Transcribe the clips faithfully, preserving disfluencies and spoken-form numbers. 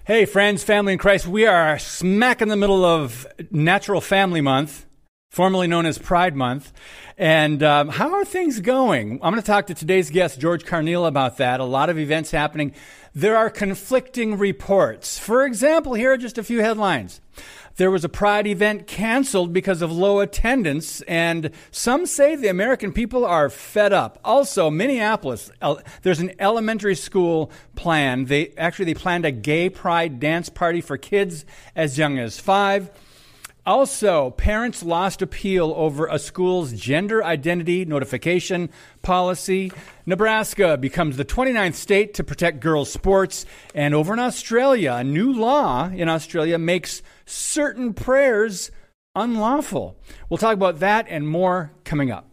Hey, friends, family in Christ, we are smack in the middle of Natural Family Month, formerly known as Pride Month. And um, how are things going? I'm going to talk to today's guest, George Carneal, about that. A lot of events happening. There are conflicting reports. For example, here are just a few headlines. There was a Pride event canceled because of low attendance, and some say the American people are fed up. Also, Minneapolis, there's an elementary school plan. They actually they planned a gay pride dance party for kids as young as five. Also, parents lost appeal over a school's gender identity notification policy. Nebraska becomes the twenty-ninth state to protect girls' sports. And over in Australia, a new law in Australia makes certain prayers unlawful. We'll talk about that and more coming up.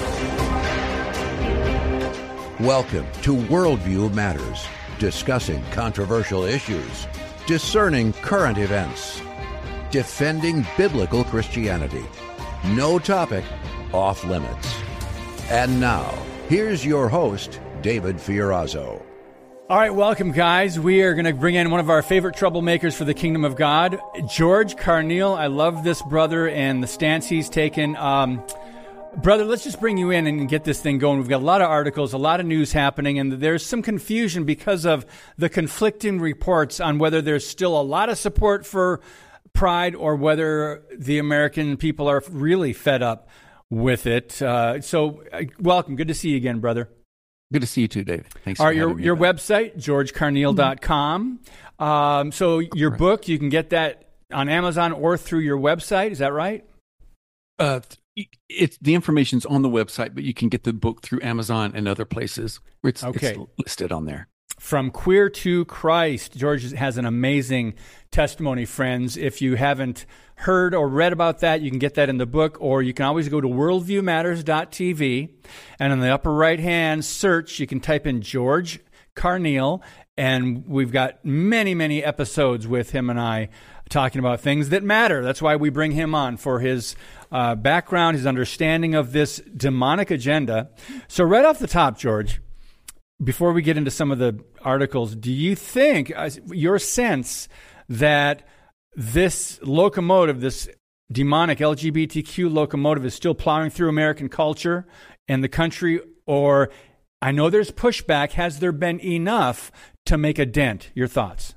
Welcome to Worldview Matters, discussing controversial issues, discerning current events, defending biblical Christianity. No topic off limits. And now, here's your host, David Fiorazo. All right, welcome, guys. We are going to bring in one of our favorite troublemakers for the kingdom of God, George Carneal. I love this brother and the stance he's taken. Um, brother, let's just bring you in and get this thing going. We've got a lot of articles, a lot of news happening, and there's some confusion because of the conflicting reports on whether there's still a lot of support for Pride or whether the American people are really fed up with it. Uh, so, uh, welcome. Good to see you again, brother. Good to see you too, David. Thanks All for right, your, having me. your back. website, george carneal dot com. Um, so your Correct. book, you can get that on Amazon or through your website. Is that right? Uh, it's the information's on the website, but you can get the book through Amazon and other places. It's, Okay. it's listed on there. From Queer to Christ. George has an amazing testimony, friends. If you haven't heard or read about that, you can get that in the book, or you can always go to worldview matters dot t v, and in the upper right-hand search, you can type in George Carneal, and we've got many, many episodes with him and I talking about things that matter. That's why we bring him on, for his uh, background, his understanding of this demonic agenda. So right off the top, George, before we get into some of the articles, do you think, uh, your sense that this locomotive, this demonic L G B T Q locomotive, is still plowing through American culture and the country? Or, I know there's pushback, has there been enough to make a dent? Your thoughts?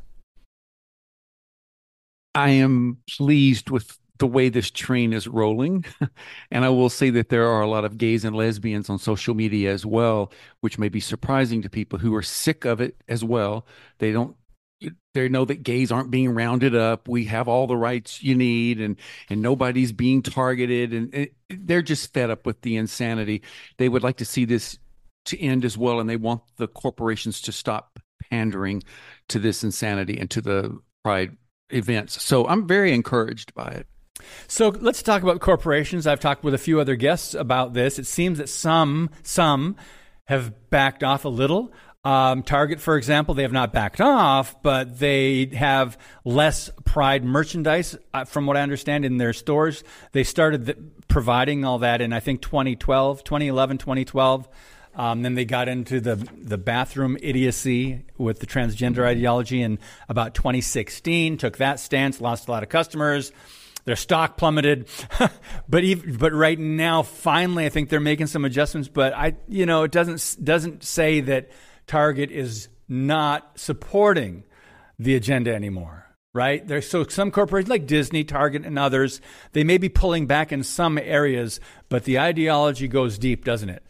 I am pleased with the way this train is rolling. And I will say that there are a lot of gays and lesbians on social media as well, which may be surprising to people who are sick of it as well. They don't, they know that gays aren't being rounded up. We have all the rights you need, and, and nobody's being targeted. And it, they're just fed up with the insanity. They would like to see this to end as well. And they want the corporations to stop pandering to this insanity and to the Pride events. So I'm very encouraged by it. So let's talk about corporations. I've talked with a few other guests about this. It seems that some some have backed off a little. Um, Target, for example, they have not backed off, but they have less Pride merchandise, uh, from what I understand, in their stores. They started the, providing all that in, I think, twenty twelve, twenty eleven, twenty twelve. Um, then they got into the the bathroom idiocy with the transgender ideology in about twenty sixteen, took that stance, lost a lot of customers. Their stock plummeted, but even, but right now, finally, I think they're making some adjustments. But I, you know, it doesn't doesn't say that Target is not supporting the agenda anymore, right? There's so some corporations like Disney, Target, and others, they may be pulling back in some areas, but the ideology goes deep, doesn't it?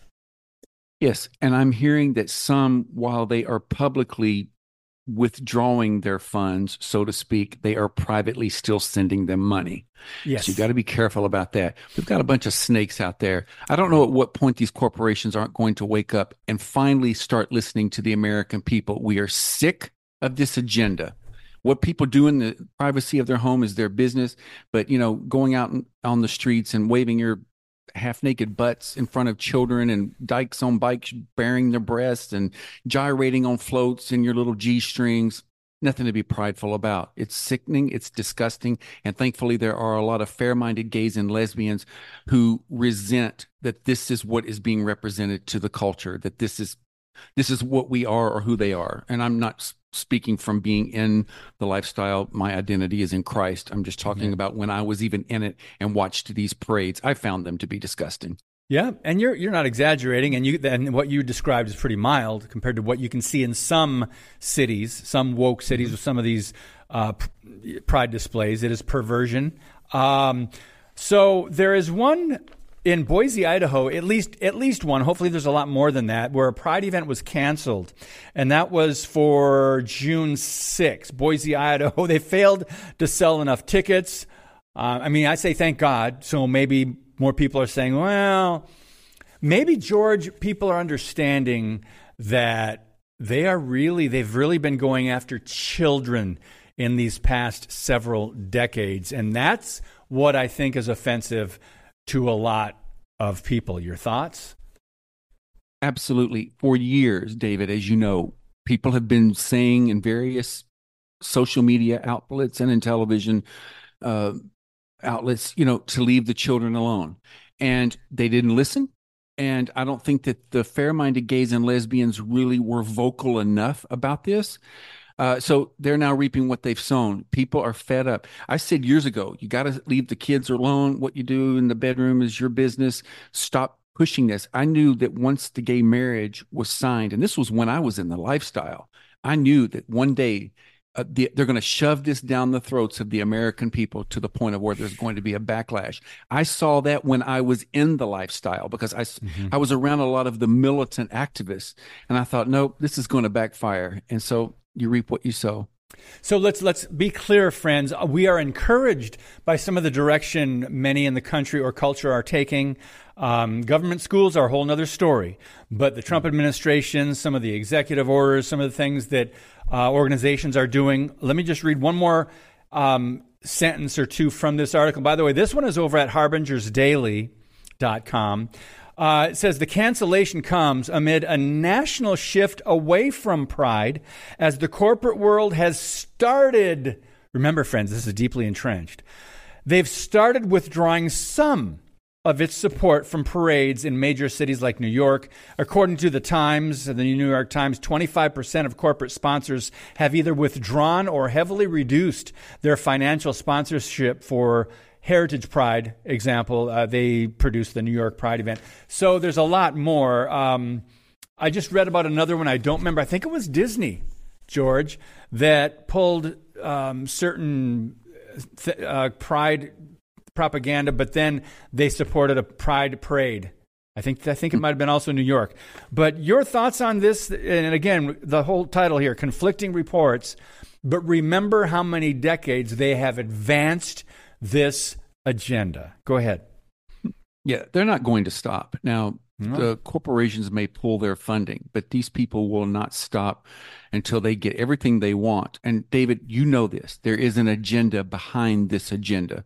Yes, and I'm hearing that some, while they are publicly withdrawing their funds, so to speak, they are privately still sending them money. Yes. So you got to be careful about that. We've got a bunch of snakes out there. I don't know at what point these corporations aren't going to wake up and finally start listening to the American people. We are sick of this agenda. What people do in the privacy of their home is their business, but, you know, going out on the streets and waving your half-naked butts in front of children and dykes on bikes bearing their breasts and gyrating on floats in your little G-strings, nothing to be prideful about. It's sickening, it's disgusting, and thankfully there are a lot of fair-minded gays and lesbians who resent that this is what is being represented to the culture, that this is this is what we are or who they are. And I'm not speaking from being in the lifestyle. My identity is in Christ. I'm just talking mm-hmm. about when I was even in it and watched these parades. I found them to be disgusting. Yeah, and you're you're not exaggerating, and you and what you described is pretty mild compared to what you can see in some cities, some woke cities with some of these uh, pride displays. It is perversion. Um, so there is one in Boise, Idaho, at least at least one. Hopefully, there's a lot more than that, where a pride event was canceled, and that was for June sixth. Boise, Idaho. They failed to sell enough tickets. Uh, I mean, I say thank God. So maybe more people are saying, well, maybe, George, people are understanding that they are really, they've really been going after children in these past several decades. And that's what I think is offensive to a lot of people. Your thoughts? Absolutely. For years, David, as you know, people have been saying in various social media outlets and in television uh, outlets, you know, to leave the children alone. And they didn't listen. And I don't think that the fair-minded gays and lesbians really were vocal enough about this. Uh, so they're now reaping what they've sown. People are fed up. I said years ago, you got to leave the kids alone. What you do in the bedroom is your business. Stop pushing this. I knew that once the gay marriage was signed, and this was when I was in the lifestyle, I knew that one day Uh, the, they're going to shove this down the throats of the American people to the point of where there's going to be a backlash. I saw that when I was in the lifestyle because I, mm-hmm. I was around a lot of the militant activists, and I thought, nope, this is going to backfire. And so you reap what you sow. So let's let's be clear, friends. We are encouraged by some of the direction many in the country or culture are taking. Um, government schools are a whole other story. But the Trump administration, some of the executive orders, some of the things that uh, organizations are doing. Let me just read one more um, sentence or two from this article. By the way, this one is over at harbingers daily dot com. Uh, it says the cancellation comes amid a national shift away from pride as the corporate world has started. Remember, friends, this is deeply entrenched. They've started withdrawing some of its support from parades in major cities like New York. According to the Times, the New York Times, twenty-five percent of corporate sponsors have either withdrawn or heavily reduced their financial sponsorship for Heritage Pride. Example, uh, they produced the New York Pride event. So there's a lot more. Um, I just read about another one. I don't remember. I think it was Disney, George, that pulled um, certain th- uh, Pride propaganda, but then they supported a pride parade. I think I think it might have been also New York. But your thoughts on this, and again, the whole title here, conflicting reports, but remember how many decades they have advanced this agenda. Go ahead. Yeah, they're not going to stop. Now, no. The corporations may pull their funding, but these people will not stop until they get everything they want. And David, you know this. There is an agenda behind this agenda.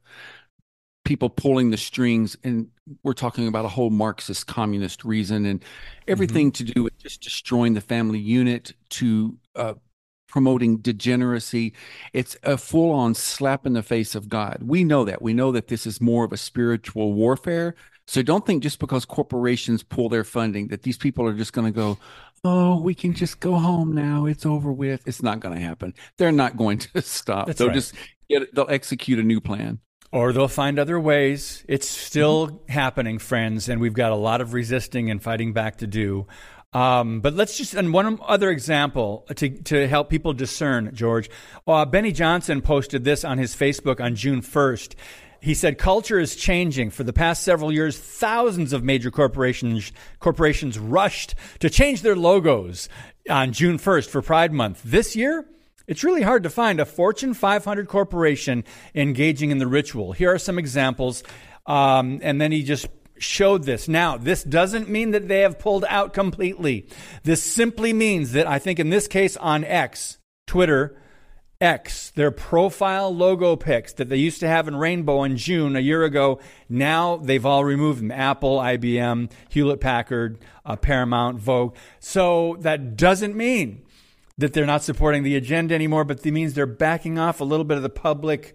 People pulling the strings, and we're talking about a whole Marxist communist reason and everything mm-hmm. to do with just destroying the family unit, to uh, promoting degeneracy. It's a full-on slap in the face of God. We know that. We know that this is more of a spiritual warfare. So don't think just because corporations pull their funding that these people are just going to go, oh, we can just go home now. It's over with. It's not going to happen. They're not going to stop. That's they'll right. just get, they'll execute a new plan. Or they'll find other ways. It's still mm-hmm. happening, friends, and we've got a lot of resisting and fighting back to do. Um, but let's just, and one other example to, to help people discern, George. Uh, Benny Johnson posted this on his Facebook on June first. He said, culture is changing. For the past several years, thousands of major corporations corporations rushed to change their logos on June first for Pride Month. This year, it's really hard to find a Fortune five hundred corporation engaging in the ritual. Here are some examples. Um, and then he just showed this. Now, this doesn't mean that they have pulled out completely. This simply means that I think in this case on X, Twitter, X, their profile logo pics that they used to have in rainbow in June a year ago, now they've all removed them. Apple, I B M, Hewlett-Packard, uh, Paramount, Vogue. So that doesn't mean that they're not supporting the agenda anymore, but it means they're backing off a little bit of the public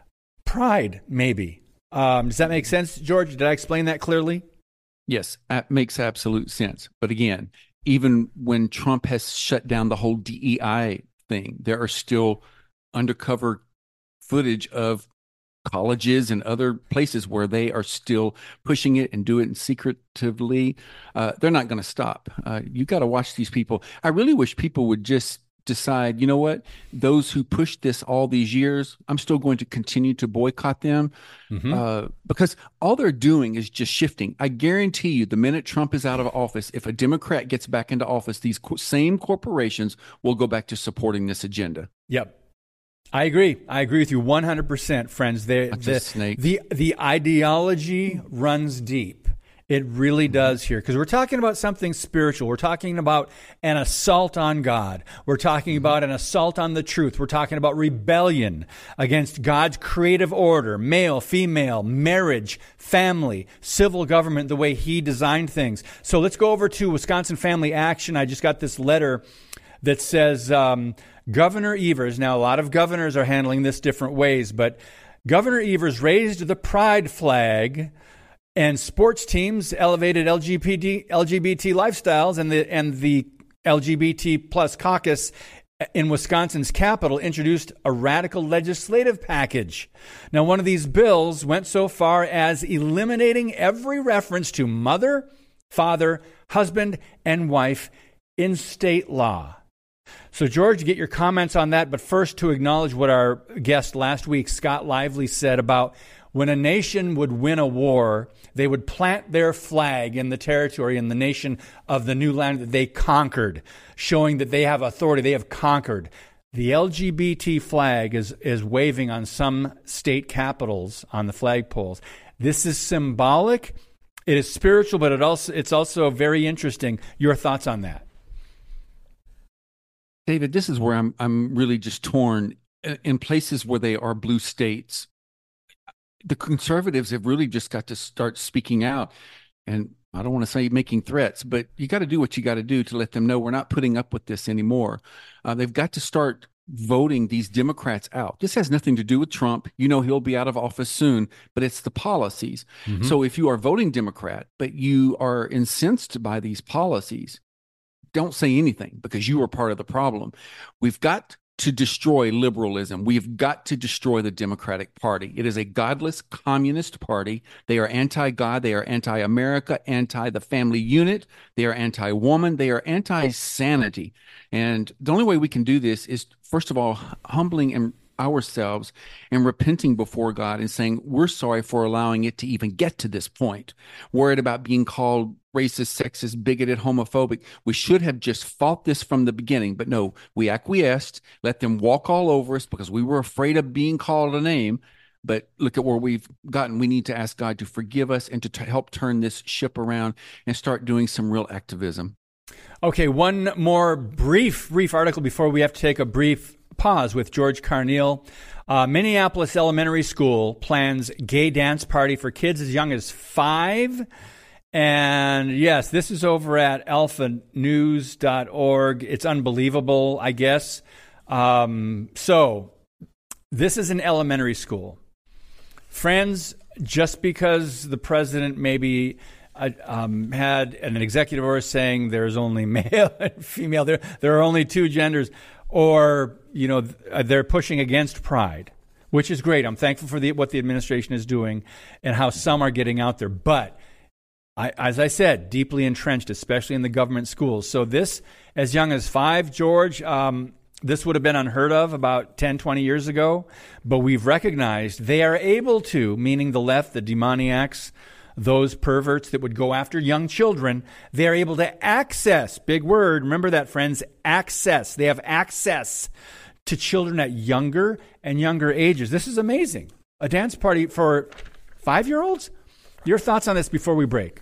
pride, maybe. Um, does that make sense, George? Did I explain that clearly? Yes, that makes absolute sense. But again, even when Trump has shut down the whole D E I thing. There are still undercover footage of colleges and other places where they are still pushing it and do it secretively. Uh, they're not going to stop. Uh, you got to watch these people. I really wish people would just decide, you know what, those who pushed this all these years, I'm still going to continue to boycott them mm-hmm. uh, because all they're doing is just shifting. I guarantee you, the minute Trump is out of office, if a Democrat gets back into office, these co- same corporations will go back to supporting this agenda. Yep. I agree. I agree with you one hundred percent, friends. The, the, the, the ideology runs deep. It really does here, because we're talking about something spiritual. We're talking about an assault on God. We're talking about an assault on the truth. We're talking about rebellion against God's creative order, male, female, marriage, family, civil government, the way he designed things. So let's go over to Wisconsin Family Action. I just got this letter that says um, Governor Evers, now a lot of governors are handling this different ways, but Governor Evers raised the pride flag, and sports teams elevated L G B T, L G B T lifestyles, and the and the L G B T plus caucus in Wisconsin's capital introduced a radical legislative package. Now, one of these bills went so far as eliminating every reference to mother, father, husband, and wife in state law. So, George, get your comments on that. But first, to acknowledge what our guest last week, Scott Lively, said about when a nation would win a war, they would plant their flag in the territory in the nation of the new land that they conquered, showing that they have authority, they have conquered. The L G B T flag is, is waving on some state capitals on the flagpoles. This is symbolic. It is spiritual, but it also it's also very interesting. Your thoughts on that? David, this is where I'm I'm really just torn. In places where they are blue states, the conservatives have really just got to start speaking out. And I don't want to say making threats, but you got to do what you got to do to let them know we're not putting up with this anymore. Uh, they've got to start voting these Democrats out. This has nothing to do with Trump. You know, he'll be out of office soon, but it's the policies. Mm-hmm. So if you are voting Democrat, but you are incensed by these policies, don't say anything, because you are part of the problem. We've got to destroy liberalism. We've got to destroy the Democratic Party. It is a godless communist party. They are anti-God. They are anti-America, anti the family unit. They are anti-woman. They are anti-sanity. And the only way we can do this is, first of all, humbling and ourselves and repenting before God and saying, we're sorry for allowing it to even get to this point. Worried about being called racist, sexist, bigoted, homophobic. We should have just fought this from the beginning. But no, we acquiesced, let them walk all over us because we were afraid of being called a name. But look at where we've gotten. We need to ask God to forgive us and to t- help turn this ship around and start doing some real activism. Okay, one more brief, brief article before we have to take a brief pause with George Carneal. Uh, Minneapolis Elementary School plans gay dance party for kids as young as five. And yes, this is over at alpha news dot org. It's unbelievable, I guess. Um, so this is an elementary school. Friends, just because the president maybe uh, um, had an executive order saying there's only male and female, there, there are only two genders, or, you know, they're pushing against pride, which is great. I'm thankful for the, what the administration is doing and how some are getting out there. But I, as I said, deeply entrenched, especially in the government schools. So this, as young as five, George, um, this would have been unheard of about ten, twenty years ago. But we've recognized they are able to, meaning the left, the demoniacs, those perverts that would go after young children, they are able to access, big word, remember that, friends, access. They have access to children at younger and younger ages. This is amazing. A dance party for five-year-olds? Your thoughts on this before we break?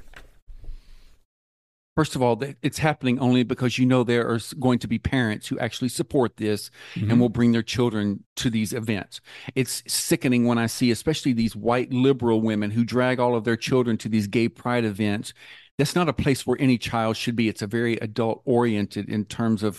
First of all, it's happening only because you know there are going to be parents who actually support this mm-hmm. and will bring their children to these events. It's sickening when I see especially these white liberal women who drag all of their children to these gay pride events. That's not a place where any child should be. It's a very adult-oriented in terms of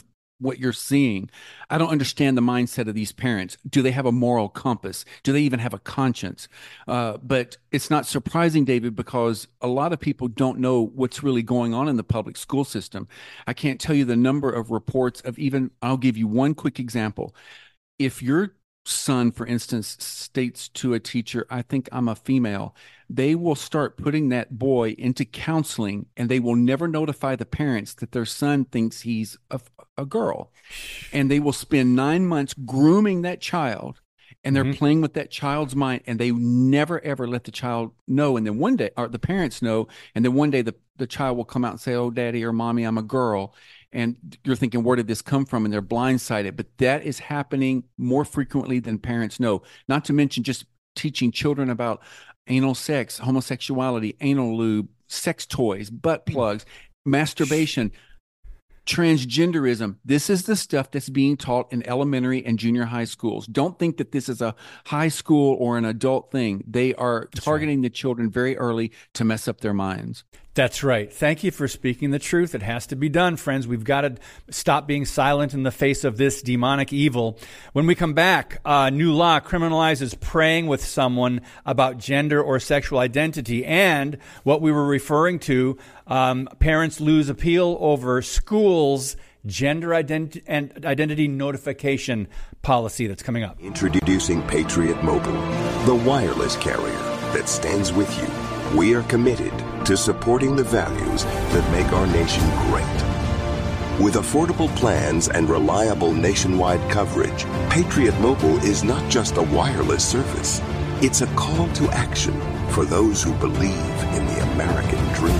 what you're seeing. I don't understand the mindset of these parents. Do they have a moral compass? Do they even have a conscience? Uh, but it's not surprising, David, because a lot of people don't know what's really going on in the public school system. I can't tell you the number of reports of even, I'll give you one quick example. If your son, for instance, states to a teacher, I think I'm a female, they will start putting that boy into counseling, and they will never notify the parents that their son thinks he's a, a girl. And they will spend nine months grooming that child, and they're mm-hmm. playing with that child's mind, and they never, ever let the child know. And then one day, or the parents know, and then one day the, the child will come out and say, oh, daddy or mommy, I'm a girl. And you're thinking, where did this come from? And they're blindsided. But that is happening more frequently than parents know. Not to mention just teaching children about anal sex, homosexuality, anal lube, sex toys, butt plugs, masturbation, transgenderism. This is the stuff that's being taught in elementary and junior high schools. Don't think that this is a high school or an adult thing. They are that's targeting right. the children very early to mess up their minds. That's right. Thank you for speaking the truth. It has to be done, friends. We've got to stop being silent in the face of this demonic evil. When we come back, uh, new law criminalizes praying with someone about gender or sexual identity. And what we were referring to, um, parents lose appeal over schools' gender ident- and identity notification policy that's coming up. Introducing Patriot Mobile, the wireless carrier that stands with you. We are committed to supporting the values that make our nation great. With affordable plans and reliable nationwide coverage, Patriot Mobile is not just a wireless service. It's a call to action for those who believe in the American dream.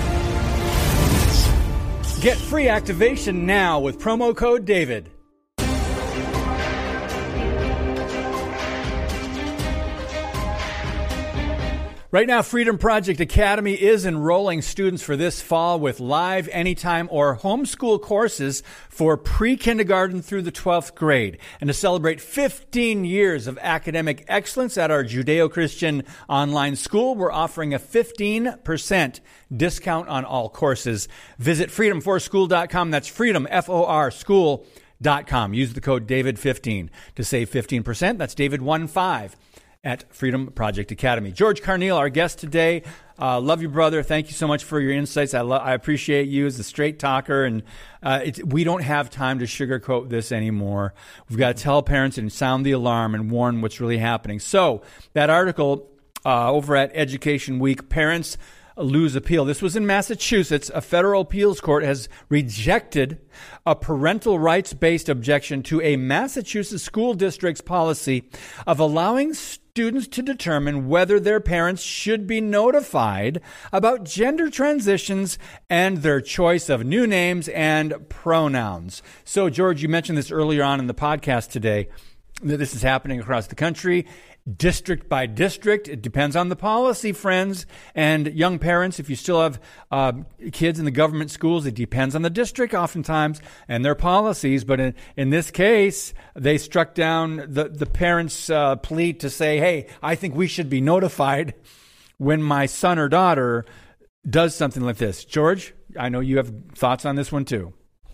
Get free activation now with promo code DAVID. Right now, Freedom Project Academy is enrolling students for this fall with live, anytime, or homeschool courses for pre-kindergarten through the twelfth grade. And to celebrate fifteen years of academic excellence at our Judeo-Christian online school, we're offering a fifteen percent discount on all courses. Visit freedom for school dot com. That's freedom, F O R, school dot com. Use the code David fifteen to save fifteen percent. That's David fifteen. At Freedom Project Academy. George Carneal, our guest today. Uh, love you, brother. Thank you so much for your insights. I, lo- I appreciate you as a straight talker, and uh, it's, we don't have time to sugarcoat this anymore. We've got to tell parents and sound the alarm and warn what's really happening. So that article uh, over at Education Week, Parents Lose Appeal. This was in Massachusetts. A federal appeals court has rejected a parental rights-based objection to a Massachusetts school district's policy of allowing students to determine whether their parents should be notified about gender transitions and their choice of new names and pronouns. So, George, you mentioned this earlier on in the podcast today, that this is happening across the country. District by district. It depends on the policy, friends. And young parents, if you still have uh, kids in the government schools, it depends on the district oftentimes and their policies. But in, in this case, they struck down the, the parents' uh, plea to say, hey, I think we should be notified when my son or daughter does something like this. George, I know you have thoughts on this one too.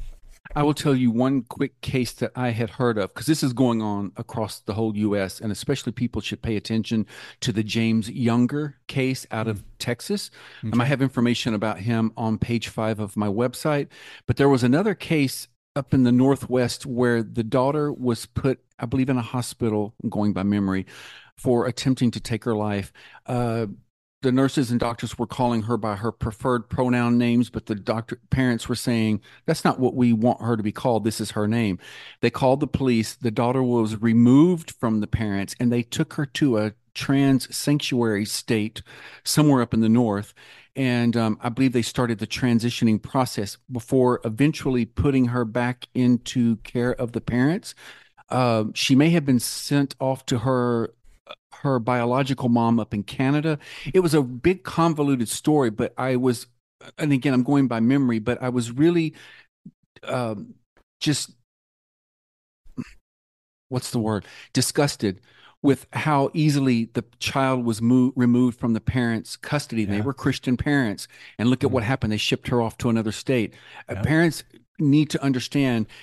I will tell you one quick case that I had heard of, because this is going on across the whole U S, and especially people should pay attention to the James Younger case out of Texas. Okay. Um, I have information about him on page five of my website. But there was another case up in the Northwest where the daughter was put, I believe, in a hospital, I'm going by memory, for attempting to take her life. Uh, The nurses and doctors were calling her by her preferred pronoun names, but the doctor parents were saying, that's not what we want her to be called. This is her name. They called the police. The daughter was removed from the parents, and they took her to a trans sanctuary state somewhere up in the north. And um, I believe they started the transitioning process before eventually putting her back into care of the parents. Uh, she may have been sent off to her her biological mom up in Canada. It was a big convoluted story, but I was, and again, I'm going by memory, but I was really um, just, what's the word? Disgusted with how easily the child was mo- removed from the parents' custody. Yeah. They were Christian parents, and look at mm-hmm. what happened. They shipped her off to another state. Yeah. Uh, parents need to understand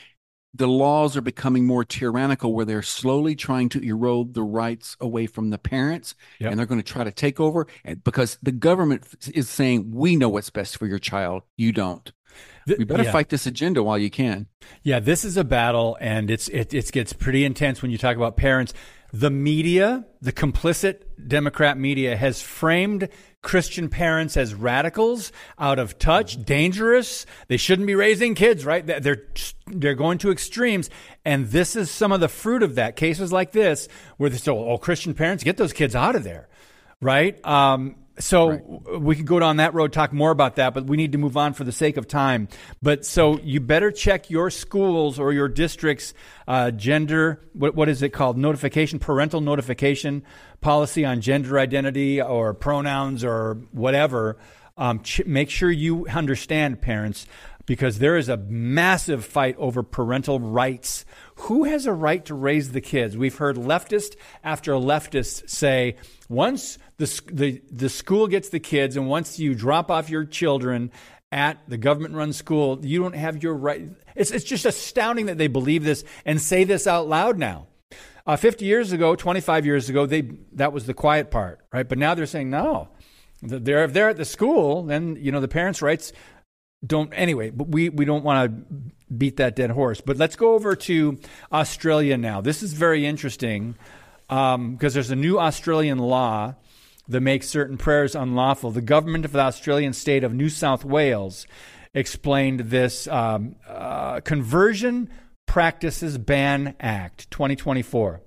the laws are becoming more tyrannical, where they're slowly trying to erode the rights away from the parents. Yep. And they're going to try to take over, and because the government is saying, we know what's best for your child, you don't. We better yeah. fight this agenda while you can. Yeah, this is a battle, and it's it, it gets pretty intense when you talk about parents. The media, the complicit Democrat media, has framed Christian parents as radicals, out of touch, dangerous. They shouldn't be raising kids, right? They're they're going to extremes, and this is some of the fruit of that. Cases like this, where they say, "Oh, Christian parents, get those kids out of there," right? Um, So right. we could go down that road, talk more about that, but we need to move on for the sake of time. But so you better check your schools or your district's uh, gender, what, what is it called? Notification, parental notification policy on gender identity or pronouns or whatever. Um, ch- make sure you understand, parents, because there is a massive fight over parental rights. Who has a right to raise the kids? We've heard leftist after leftist say, once the, the the school gets the kids, and once you drop off your children at the government-run school, you don't have your right. It's it's just astounding that they believe this and say this out loud now. Uh, fifty years ago, twenty-five years ago, they that was the quiet part, right? But now they're saying, no, they're, if they're at the school, then, you know, the parents' rights don't. Anyway, but we, we don't want to beat that dead horse. But let's go over to Australia now. This is very interesting because um, there's a new Australian law that makes certain prayers unlawful. The government of the Australian state of New South Wales explained this um, uh, Conversion Practices Ban Act twenty twenty-four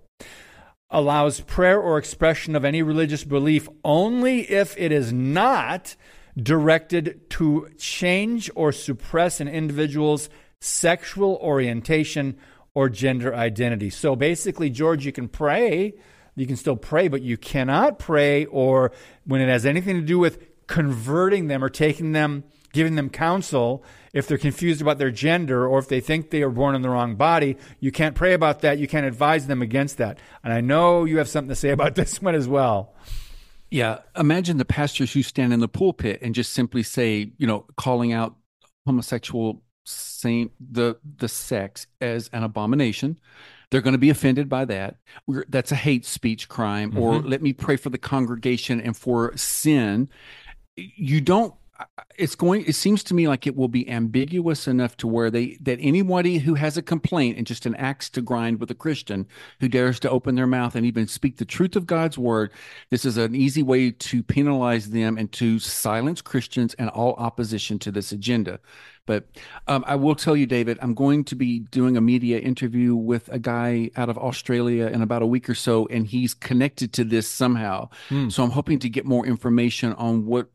allows prayer or expression of any religious belief only if it is not directed to change or suppress an individual's sexual orientation or gender identity. So basically, George, you can pray, you can still pray, but you cannot pray or when it has anything to do with converting them or taking them, giving them counsel if they're confused about their gender or if they think they are born in the wrong body. You can't pray about that. You can't advise them against that. And I know you have something to say about this one as well. Yeah. Imagine the pastors who stand in the pulpit and just simply say, you know, calling out homosexual same the the sex as an abomination. They're going to be offended by that. We're, that's a hate speech crime. Mm-hmm. Or let me pray for the congregation and for sin. You don't. It's going. It seems to me like it will be ambiguous enough to where they that anybody who has a complaint and just an axe to grind with a Christian who dares to open their mouth and even speak the truth of God's word, this is an easy way to penalize them and to silence Christians and all opposition to this agenda. But um, I will tell you, David, I'm going to be doing a media interview with a guy out of Australia in about a week or so, and he's connected to this somehow. Mm. So I'm hoping to get more information on what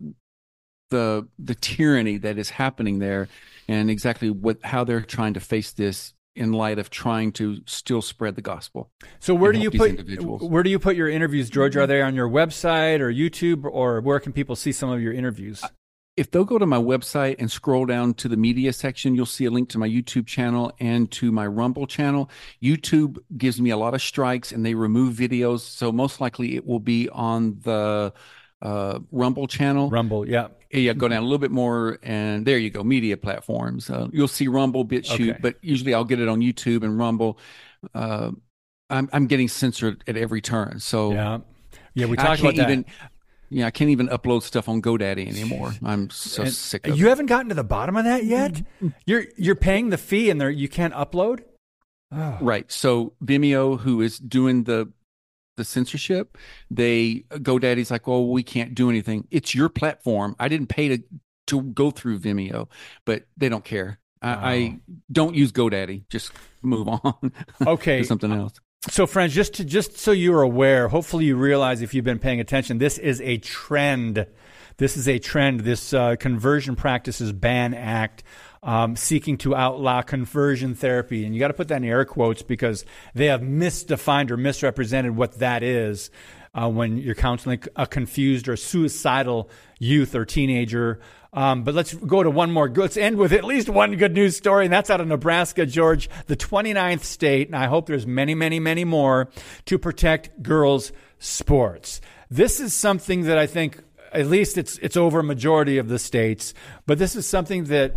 the the tyranny that is happening there and exactly what how they're trying to face this in light of trying to still spread the gospel. So where do you put where do you put your interviews, George? Are they on your website or YouTube, or where can people see some of your interviews? If they'll go to my website and scroll down to the media section, you'll see a link to my YouTube channel and to my Rumble channel. YouTube gives me a lot of strikes and they remove videos, so most likely it will be on the uh, Rumble channel. Rumble, yeah. Yeah, go down a little bit more, and there you go, media platforms. Uh, you'll see Rumble, BitChute, okay. But usually I'll get it on YouTube and Rumble. Uh, I'm, I'm getting censored at every turn. So yeah, yeah, we talked about that. Even, yeah, I can't even upload stuff on GoDaddy anymore. I'm so and sick of it. You haven't gotten to the bottom of that yet? You're you're paying the fee, and there you can't upload? Oh. Right. So Vimeo, who is doing the the censorship, they GoDaddy's like, oh, we can't do anything. It's your platform. I didn't pay to to go through Vimeo, but they don't care. I, oh. I don't use GoDaddy. Just move on. Okay, to something else. So, friends, just to, just so you're aware, hopefully you realize if you've been paying attention, this is a trend. This is a trend. This uh, Conversion Practices Ban Act, um, seeking to outlaw conversion therapy. And you got to put that in air quotes because they have misdefined or misrepresented what that is uh, when you're counseling a confused or suicidal youth or teenager. Um, but let's go to one more. Let's end with at least one good news story, and that's out of Nebraska, George, the twenty-ninth state, and I hope there's many, many, many more, to protect girls' sports. This is something that I think, at least it's it's over a majority of the states, but this is something that,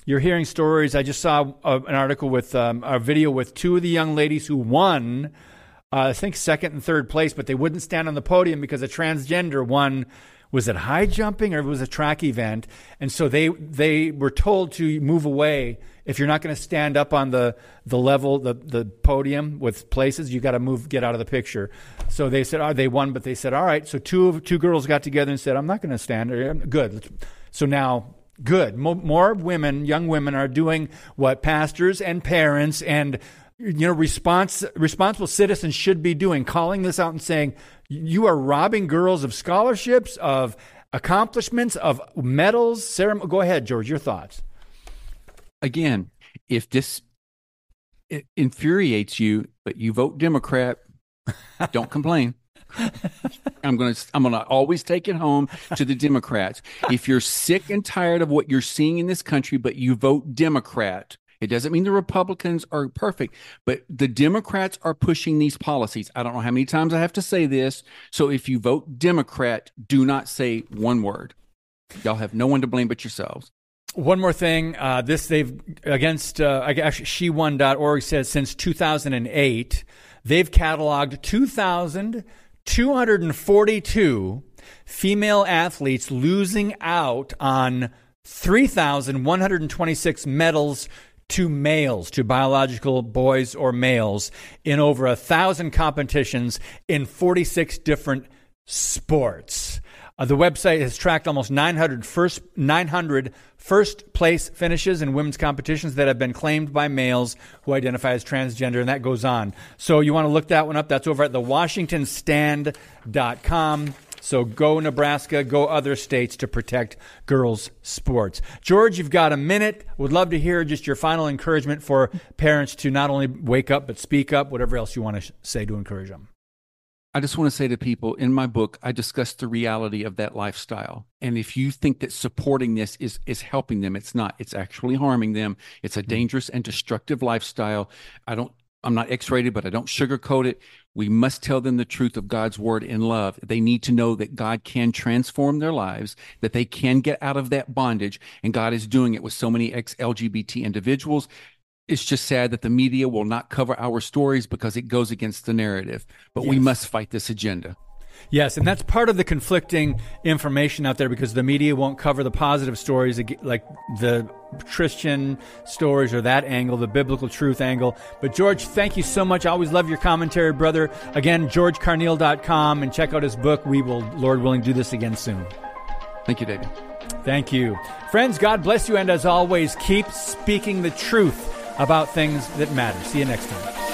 you're hearing stories. I just saw a, an article with um, a video with two of the young ladies who won, uh, I think, second and third place, but they wouldn't stand on the podium because a transgender won. Was it high jumping or it was a track event? And so they they were told to move away. If you're not going to stand up on the the level, the the podium with places, you got to move, get out of the picture. So they said, oh, they won, but they said, all right. So two two girls got together and said, I'm not going to stand. Good. So now, good. More, more women, young women, are doing what pastors and parents and you know response responsible citizens should be doing, calling this out and saying, you are robbing girls of scholarships, of accomplishments, of medals. Ceremony. Go ahead, George, your thoughts. Again, if this it infuriates you, but you vote Democrat, don't complain. I'm going to I'm going to always take it home to the Democrats. If you're sick and tired of what you're seeing in this country, but you vote Democrat, it doesn't mean the Republicans are perfect, but the Democrats are pushing these policies. I don't know how many times I have to say this. So if you vote Democrat, do not say one word. Y'all have no one to blame but yourselves. One more thing. Uh, this they've against uh, actually she won dot org says since two thousand eight, they've cataloged two thousand two hundred forty-two female athletes losing out on three thousand one hundred twenty-six medals to males, to biological boys or males, in over a thousand competitions in forty-six different sports. Uh, the website has tracked almost nine hundred first, nine hundred first place finishes in women's competitions that have been claimed by males who identify as transgender, and that goes on. So you want to look that one up. That's over at the washington stand dot com. So go Nebraska, go other states to protect girls' sports. George, you've got a minute. Would love to hear just your final encouragement for parents to not only wake up, but speak up, whatever else you want to sh- say to encourage them. I just want to say to people, in my book, I discuss the reality of that lifestyle. And if you think that supporting this is, is helping them, it's not. It's actually harming them. It's a dangerous and destructive lifestyle. I don't I'm not X-rated, but I don't sugarcoat it. We must tell them the truth of God's word in love. They need to know that God can transform their lives, that they can get out of that bondage, and God is doing it with so many ex-L G B T individuals. It's just sad that the media will not cover our stories because it goes against the narrative. But yes, we must fight this agenda. Yes, and that's part of the conflicting information out there because the media won't cover the positive stories like the Christian stories or that angle, the biblical truth angle. But George, thank you so much. I always love your commentary, brother. Again, george carneal dot com, and check out his book. We will, Lord willing, do this again soon. Thank you, David. Thank you. Friends, God bless you, and as always, keep speaking the truth about things that matter. See you next time.